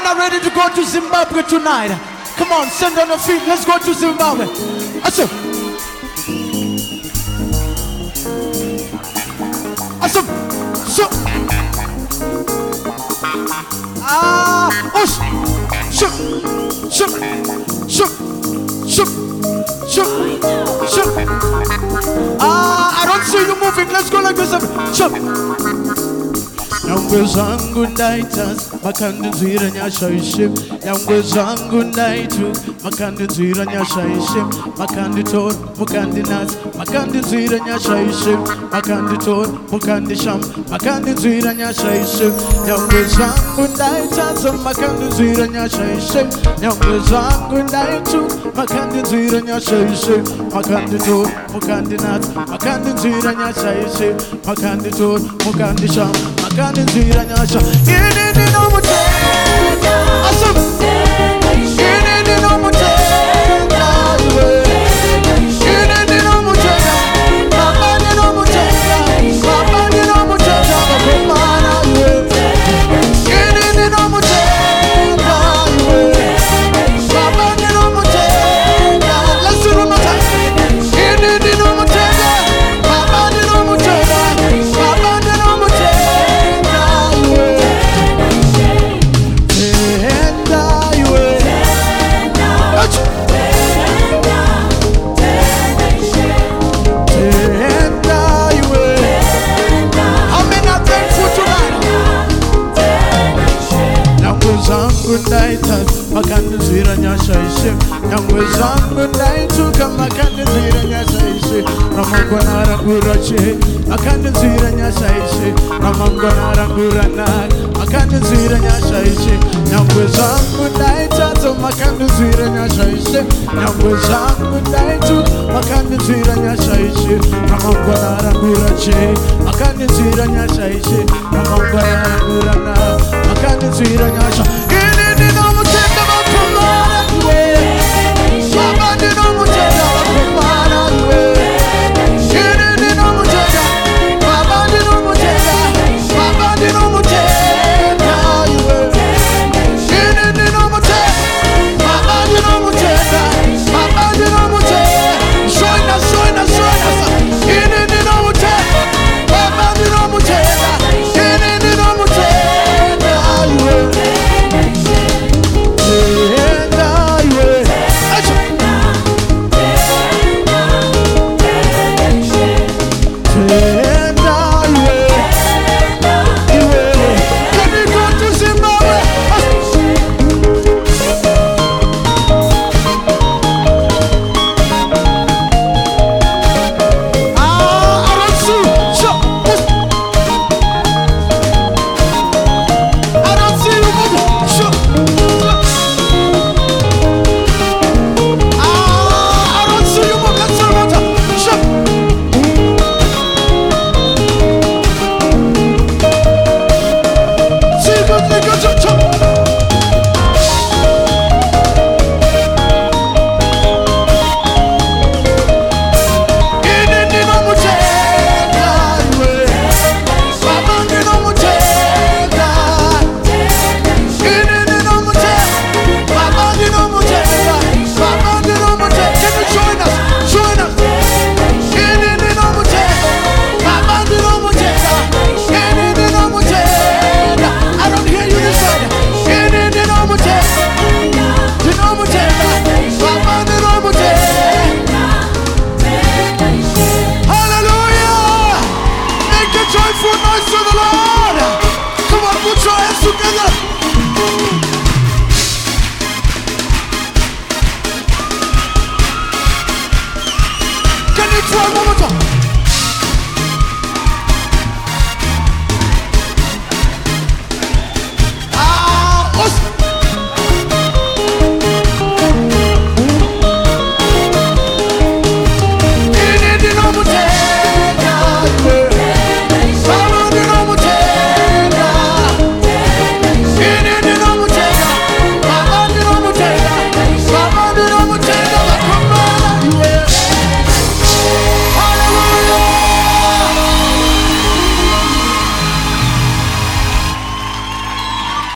are ready to go to Zimbabwe tonight? Come on, stand on your feet. Let's go to Zimbabwe. Awesome. Awesome. So. Osh. Shook. Shook. Shook. Shook. Shook. Shook. I don't see you moving. Let's go like this. Shook. Nyangwe zangu ndaitas makandinzwira nyasha ishim. Nyangwe zangu ndaitu makandinzwira nyasha ishim. Makanditor mukandinats makandinzwira nyasha ishim. Makanditor mukandisham makandinzwira nyasha ishim. Nyangwe zangu ndaitas makandinzwira nyasha ishim. Nyangwe zangu ndaitu makandinzwira nyasha ishim. Makanditor mukandinats makandinzwira nyasha ishim. Makanditor mukandisham makandinzwira nyasha. Inini no mutenda. Awesome. Inini no mutenda. Inini no mutenda. Mabani no mutenda. Mabani no mutenda. Bakumana. Inini no mutenda. Mabani no mutenda. Let's do it one more time. Inini no mutenda. Mabani no mutenda. Mabani no mutenda. Makandinzwira nyasha ishim. Nyangwe zangu ndaituka makandinzwira nyasha ishim. Ramangwana rangura che makandinzwira nyasha ishim. Ramangwana rangura nak makandinzwira nyasha ishim. Nyangwe zangu ndaitata makandinzwira nyasha ishim. Nyangwe zangu ndaitu makandinzwira nyasha ishim. Ramangwana rangura che makandinzwira nyasha ishim. Ramangwana rangura nak makandinzwira nyasha.